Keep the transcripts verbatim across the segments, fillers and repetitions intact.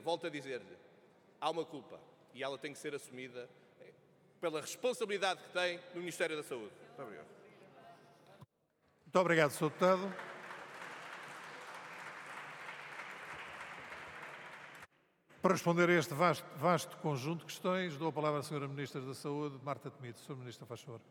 volto a dizer-lhe, há uma culpa e ela tem que ser assumida pela responsabilidade que tem no Ministério da Saúde. Muito obrigado. Muito obrigado, senhor Deputado. Para responder a este vasto, vasto conjunto de questões, dou a palavra à senhora Ministra da Saúde, Marta Temido. senhora Ministra, faz favor.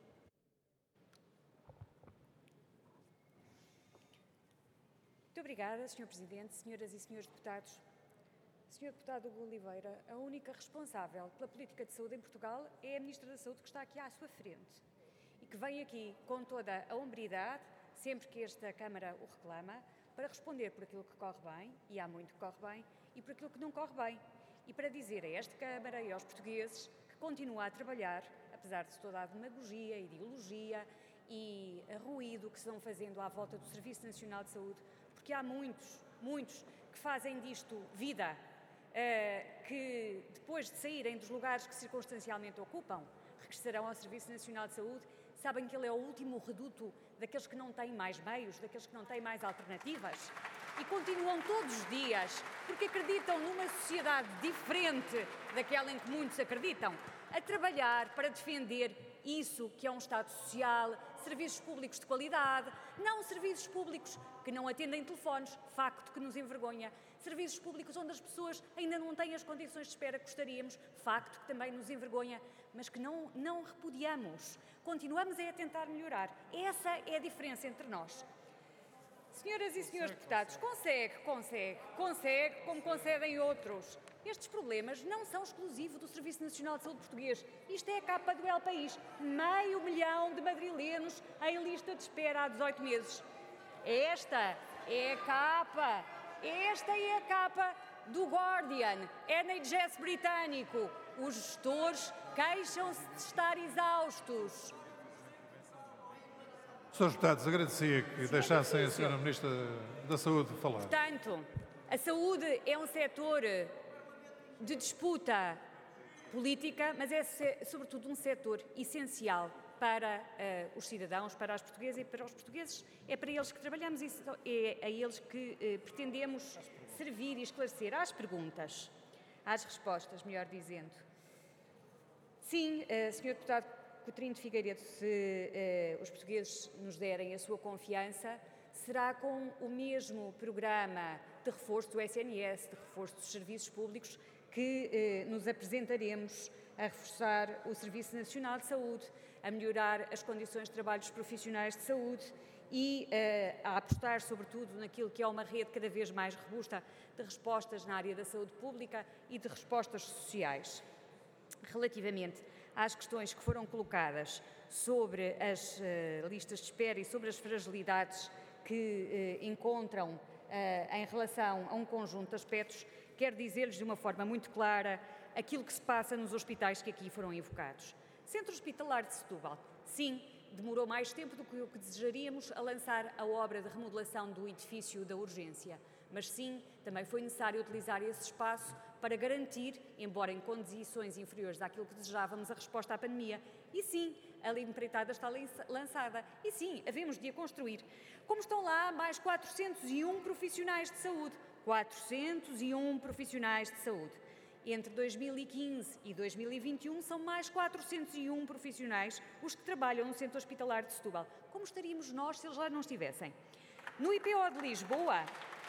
Muito obrigada, senhor Presidente, senhoras e senhores deputados. senhor Deputado Hugo Oliveira, a única responsável pela política de saúde em Portugal é a Ministra da Saúde, que está aqui à sua frente e que vem aqui com toda a hombridade, sempre que esta Câmara o reclama, para responder por aquilo que corre bem, e há muito que corre bem, e por aquilo que não corre bem, e para dizer a esta Câmara e aos portugueses que continua a trabalhar, apesar de toda a demagogia, ideologia e ruído que se vão fazendo à volta do Serviço Nacional de Saúde, porque há muitos, muitos que fazem disto vida, uh, que depois de saírem dos lugares que circunstancialmente ocupam, regressarão ao Serviço Nacional de Saúde, sabem que ele é o último reduto daqueles que não têm mais meios, daqueles que não têm mais alternativas e continuam todos os dias, porque acreditam numa sociedade diferente daquela em que muitos acreditam, a trabalhar para defender isso que é um Estado social, serviços públicos de qualidade, não serviços públicos que não atendem telefones, facto que nos envergonha, serviços públicos onde as pessoas ainda não têm as condições de espera que gostaríamos, facto que também nos envergonha, mas que não, não repudiamos. Continuamos a tentar melhorar. Essa é a diferença entre nós. Senhoras e senhores deputados, consegue, consegue, consegue, como concedem outros. Estes problemas não são exclusivos do Serviço Nacional de Saúde português. Isto é a capa do El País. Meio milhão de madrilenos em lista de espera há dezoito meses. Esta é a capa, esta é a capa do Guardian, N H S britânico. Os gestores queixam-se de estar exaustos. senhores deputados, agradecia que deixassem a senhora Ministra da Saúde falar. Portanto, a saúde é um setor de disputa política, mas é sobretudo um setor essencial para uh, os cidadãos, para as portuguesas e para os portugueses. É para eles que trabalhamos e é a eles que uh, pretendemos servir e esclarecer. Às perguntas, às respostas, melhor dizendo. Sim, uh, senhor Deputado Coutinho de Figueiredo, se uh, os portugueses nos derem a sua confiança, será com o mesmo programa de reforço do S N S, de reforço dos serviços públicos, que eh, nos apresentaremos a reforçar o Serviço Nacional de Saúde, a melhorar as condições de trabalho dos profissionais de saúde e eh, a apostar, sobretudo, naquilo que é uma rede cada vez mais robusta de respostas na área da saúde pública e de respostas sociais. Relativamente às questões que foram colocadas sobre as uh, listas de espera e sobre as fragilidades que uh, encontram uh, em relação a um conjunto de aspectos, quero dizer-lhes de uma forma muito clara aquilo que se passa nos hospitais que aqui foram evocados. Centro Hospitalar de Setúbal, sim, demorou mais tempo do que o que desejaríamos a lançar a obra de remodelação do edifício da urgência, mas sim, também foi necessário utilizar esse espaço para garantir, embora em condições inferiores àquilo que desejávamos, a resposta à pandemia. E sim, a empreitada está lançada. E sim, havemos de a construir. Como estão lá mais quatrocentos e um profissionais de saúde. quatrocentos e um profissionais de saúde. Entre dois mil e quinze e dois mil e vinte e um são mais quatrocentos e um profissionais os que trabalham no Centro Hospitalar de Setúbal. Como estaríamos nós se eles lá não estivessem? No I P O de Lisboa,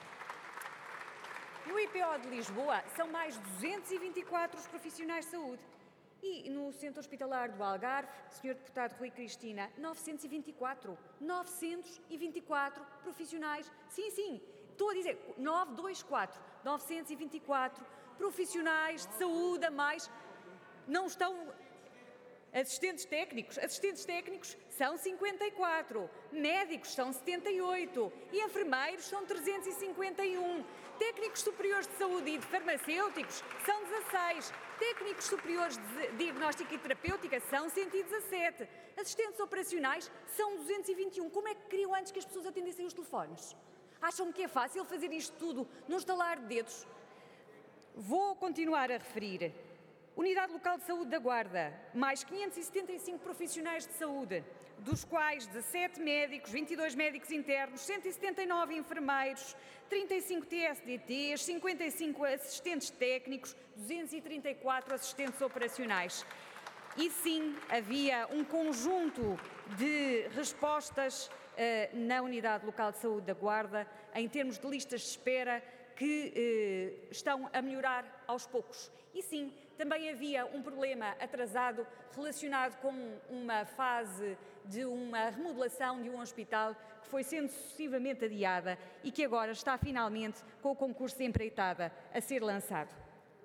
no I P O de Lisboa são mais duzentos e vinte e quatro os profissionais de saúde. E no Centro Hospitalar do Algarve, senhor Deputado Rui Cristina, novecentos e vinte e quatro. novecentos e vinte e quatro profissionais. Sim, sim, estou a dizer, novecentos e vinte e quatro. novecentos e vinte e quatro profissionais de saúde a mais. Não estão... Assistentes técnicos, assistentes técnicos são cinquenta e quatro, médicos são setenta e oito e enfermeiros são trezentos e cinquenta e um, técnicos superiores de saúde e de farmacêuticos são dezasseis, técnicos superiores de diagnóstica e terapêutica são cento e dezassete, assistentes operacionais são duzentos e vinte e um. Como é que queriam antes que as pessoas atendessem os telefones? Acham que é fácil fazer isto tudo num estalar de dedos? Vou continuar a referir. Unidade Local de Saúde da Guarda, mais quinhentos e setenta e cinco profissionais de saúde, dos quais dezassete médicos, vinte e dois médicos internos, cento e setenta e nove enfermeiros, trinta e cinco T S D Ts, cinquenta e cinco assistentes técnicos, duzentos e trinta e quatro assistentes operacionais. E sim, havia um conjunto de respostas uh, na Unidade Local de Saúde da Guarda, em termos de listas de espera, que uh, estão a melhorar aos poucos. E sim, também havia um problema atrasado relacionado com uma fase de uma remodelação de um hospital que foi sendo sucessivamente adiada e que agora está finalmente com o concurso de empreitada a ser lançado.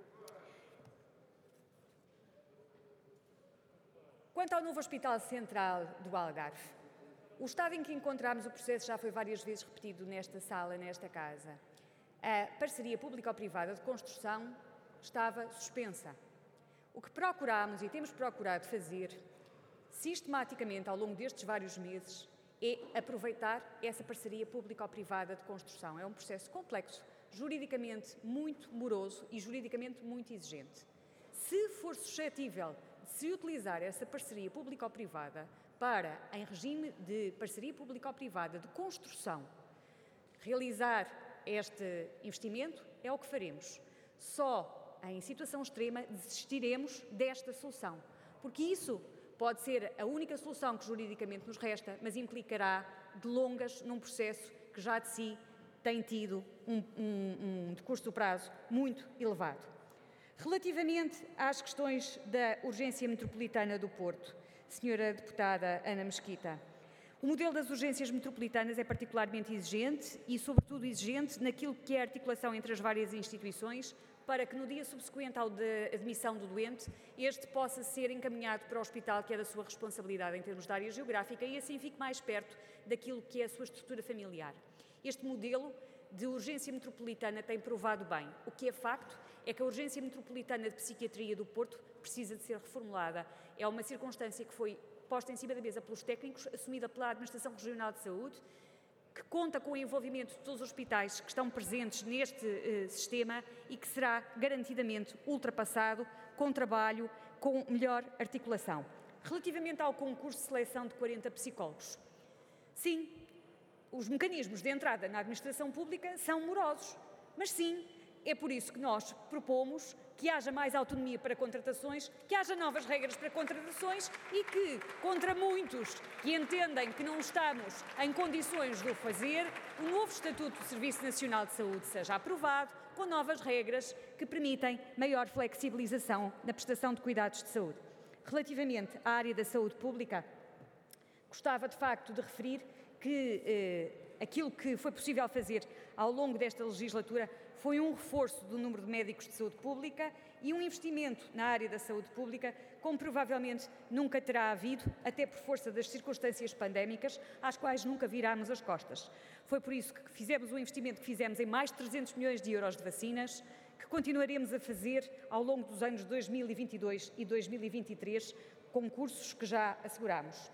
Quanto ao novo Hospital Central do Algarve, o estado em que encontramos o processo já foi várias vezes repetido nesta sala, nesta casa. A parceria público-privada de construção estava suspensa. O que procurámos e temos procurado fazer, sistematicamente ao longo destes vários meses, é aproveitar essa parceria público-privada de construção. É um processo complexo, juridicamente muito moroso e juridicamente muito exigente. Se for suscetível de se utilizar essa parceria público-privada para, em regime de parceria público-privada de construção, realizar este investimento, é o que faremos. Só em situação extrema desistiremos desta solução, porque isso pode ser a única solução que juridicamente nos resta, mas implicará delongas num processo que já de si tem tido um, um, um de curto prazo muito elevado. Relativamente às questões da urgência metropolitana do Porto, senhora deputada Ana Mesquita, o modelo das urgências metropolitanas é particularmente exigente e, sobretudo, exigente naquilo que é a articulação entre as várias instituições para que no dia subsequente ao de admissão do doente, este possa ser encaminhado para o hospital que é da sua responsabilidade em termos de área geográfica e assim fique mais perto daquilo que é a sua estrutura familiar. Este modelo de urgência metropolitana tem provado bem. O que é facto é que a urgência metropolitana de psiquiatria do Porto precisa de ser reformulada. É uma circunstância que foi posta em cima da mesa pelos técnicos, assumida pela Administração Regional de Saúde, que conta com o envolvimento de todos os hospitais que estão presentes neste uh, sistema e que será garantidamente ultrapassado com trabalho, com melhor articulação. Relativamente ao concurso de seleção de quarenta psicólogos, sim, os mecanismos de entrada na administração pública são morosos, mas sim, é por isso que nós propomos que haja mais autonomia para contratações, que haja novas regras para contratações e que, contra muitos que entendem que não estamos em condições de o fazer, o novo Estatuto do Serviço Nacional de Saúde seja aprovado com novas regras que permitem maior flexibilização na prestação de cuidados de saúde. Relativamente à área da saúde pública, gostava de facto de referir que eh, aquilo que foi possível fazer ao longo desta legislatura foi um reforço do número de médicos de saúde pública e um investimento na área da saúde pública, como provavelmente nunca terá havido, até por força das circunstâncias pandémicas, às quais nunca virámos as costas. Foi por isso que fizemos o investimento que fizemos em mais de trezentos milhões de euros de vacinas, que continuaremos a fazer ao longo dos anos dois mil e vinte e dois e dois mil e vinte e três, com cursos que já asseguramos.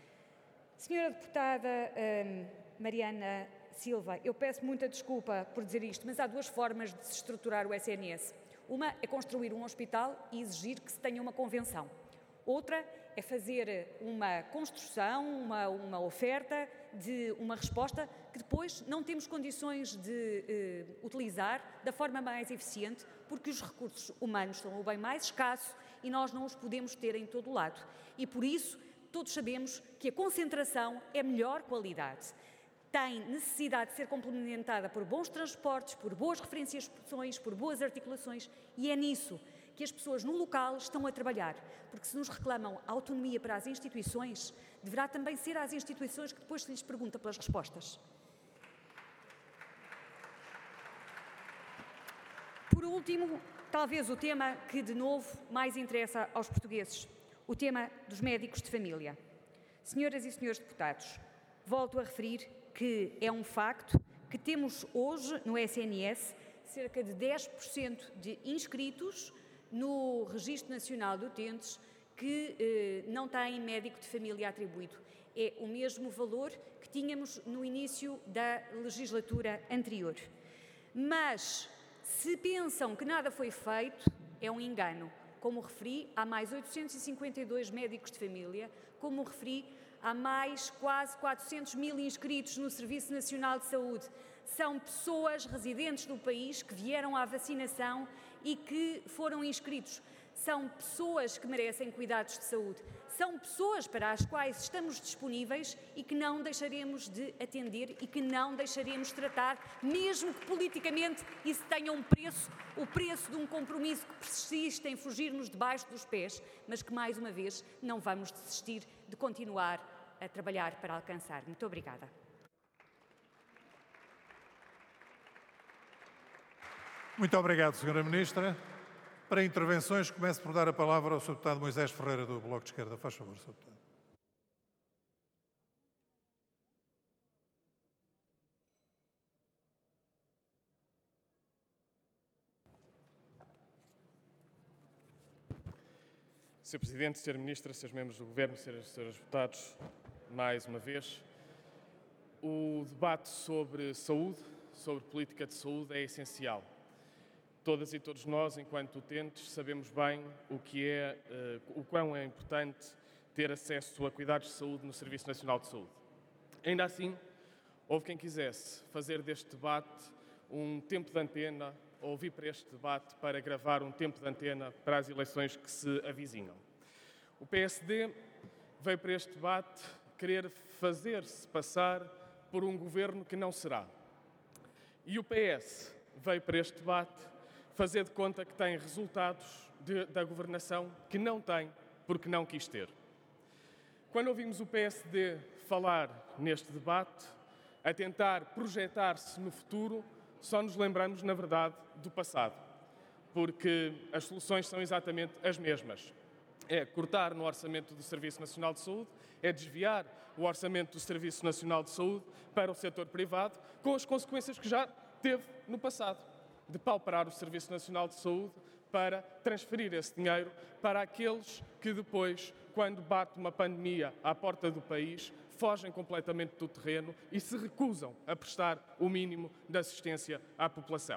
Senhora deputada hum, Mariana Silva, eu peço muita desculpa por dizer isto, mas há duas formas de se estruturar o S N S. Uma é construir um hospital e exigir que se tenha uma convenção. Outra é fazer uma construção, uma, uma oferta de uma resposta que depois não temos condições de eh, utilizar da forma mais eficiente, porque os recursos humanos são o bem mais escasso e nós não os podemos ter em todo o lado. E por isso, todos sabemos que a concentração é melhor qualidade. Tem necessidade de ser complementada por bons transportes, por boas referenciações, por boas articulações, e é nisso que as pessoas no local estão a trabalhar, porque se nos reclamam autonomia para as instituições, deverá também ser às instituições que depois se lhes pergunta pelas respostas. Por último, talvez o tema que de novo mais interessa aos portugueses, o tema dos médicos de família. Senhoras e senhores deputados, volto a referir que é um facto que temos hoje no S N S cerca de dez por cento de inscritos no Registro Nacional de Utentes que eh, não têm médico de família atribuído. É o mesmo valor que tínhamos no início da legislatura anterior. Mas, se pensam que nada foi feito, é um engano. Como referi, há mais oitocentos e cinquenta e dois médicos de família, como referi, há mais quase quatrocentos mil inscritos no Serviço Nacional de Saúde. São pessoas residentes do país que vieram à vacinação e que foram inscritos. São pessoas que merecem cuidados de saúde. São pessoas para as quais estamos disponíveis e que não deixaremos de atender e que não deixaremos de tratar, mesmo que politicamente isso tenha um preço, o preço de um compromisso que persiste em fugir-nos debaixo dos pés, mas que, mais uma vez, não vamos desistir de continuar a trabalhar para alcançar. Muito obrigada. Muito obrigado, senhora Ministra. Para intervenções, começo por dar a palavra ao senhor Deputado Moisés Ferreira, do Bloco de Esquerda. Faz favor, senhor Deputado. senhor Presidente, senhora Ministra, senhores membros do Governo, senhoras e senhores deputados, mais uma vez, o debate sobre saúde, sobre política de saúde, é essencial. Todas e todos nós, enquanto utentes, sabemos bem o que é, uh, o quão é importante ter acesso a cuidados de saúde no Serviço Nacional de Saúde. Ainda assim, houve quem quisesse fazer deste debate um tempo de antena, ou vir para este debate para gravar um tempo de antena para as eleições que se avizinham. O P S D veio para este debate querer fazer-se passar por um governo que não será. E o P S veio para este debate fazer de conta que tem resultados de, da governação que não tem, porque não quis ter. Quando ouvimos o P S D falar neste debate, a tentar projetar-se no futuro, só nos lembramos, na verdade, do passado, porque as soluções são exatamente as mesmas. É cortar no orçamento do Serviço Nacional de Saúde, é desviar o orçamento do Serviço Nacional de Saúde para o setor privado, com as consequências que já teve no passado, de pauperar o Serviço Nacional de Saúde para transferir esse dinheiro para aqueles que depois, quando bate uma pandemia à porta do país, fogem completamente do terreno e se recusam a prestar o mínimo de assistência à população.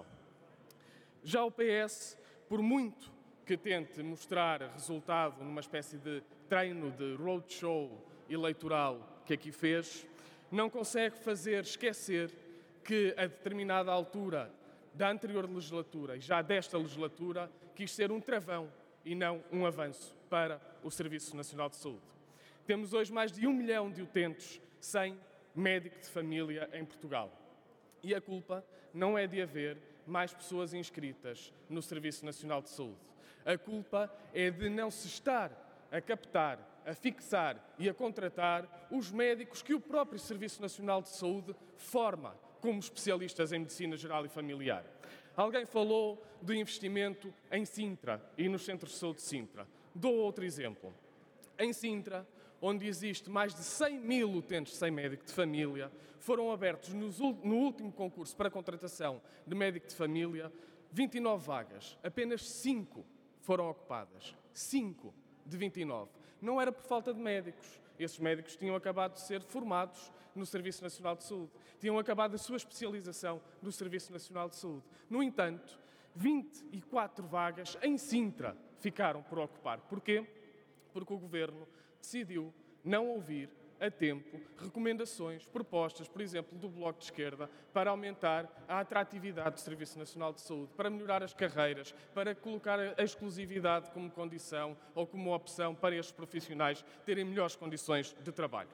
Já o P S, por muito que tente mostrar resultado numa espécie de treino de roadshow eleitoral que aqui fez, não consegue fazer esquecer que, a determinada altura da anterior legislatura e já desta legislatura, quis ser um travão e não um avanço para o Serviço Nacional de Saúde. Temos hoje mais de um milhão de utentes sem médico de família em Portugal. E a culpa não é de haver mais pessoas inscritas no Serviço Nacional de Saúde. A culpa é de não se estar a captar, a fixar e a contratar os médicos que o próprio Serviço Nacional de Saúde forma como especialistas em medicina geral e familiar. Alguém falou do investimento em Sintra e nos centros de saúde de Sintra. Dou outro exemplo. Em Sintra, onde existe mais de cem mil utentes sem médico de família, foram abertos no último concurso para a contratação de médico de família vinte e nove vagas. Apenas cinco foram ocupadas. cinco de vinte e nove. Não era por falta de médicos. Esses médicos tinham acabado de ser formados no Serviço Nacional de Saúde. Tinham acabado a sua especialização no Serviço Nacional de Saúde. No entanto, vinte e quatro vagas em Sintra ficaram por ocupar. Porquê? Porque o Governo decidiu não ouvir a tempo recomendações, propostas, por exemplo, do Bloco de Esquerda, para aumentar a atratividade do Serviço Nacional de Saúde, para melhorar as carreiras, para colocar a exclusividade como condição ou como opção para estes profissionais terem melhores condições de trabalho.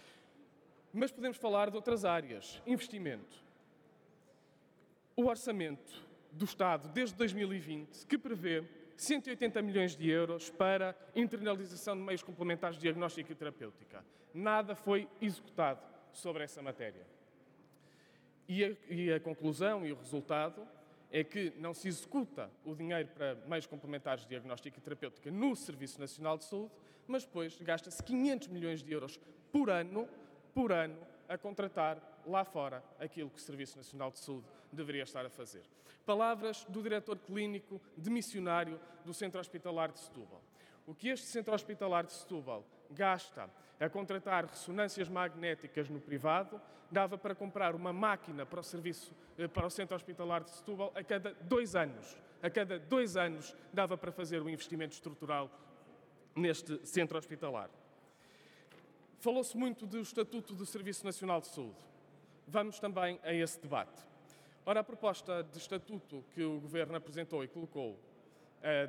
Mas podemos falar de outras áreas. Investimento. O orçamento do Estado, desde dois mil e vinte, que prevê cento e oitenta milhões de euros para internalização de meios complementares de diagnóstico e terapêutica. Nada foi executado sobre essa matéria. E a, e a conclusão e o resultado é que não se executa o dinheiro para meios complementares de diagnóstico e terapêutica no Serviço Nacional de Saúde, mas depois gasta-se quinhentos milhões de euros por ano, por ano, a contratar lá fora aquilo que o Serviço Nacional de Saúde deveria estar a fazer. Palavras do diretor clínico de missionário do Centro Hospitalar de Setúbal. O que este Centro Hospitalar de Setúbal gasta a contratar ressonâncias magnéticas no privado, dava para comprar uma máquina para o, serviço, para o Centro Hospitalar de Setúbal a cada dois anos. a cada dois anos dava para fazer um investimento estrutural neste centro hospitalar. Falou-se muito do Estatuto do Serviço Nacional de Saúde. Vamos também a esse debate. Ora, a proposta de estatuto que o Governo apresentou e colocou uh,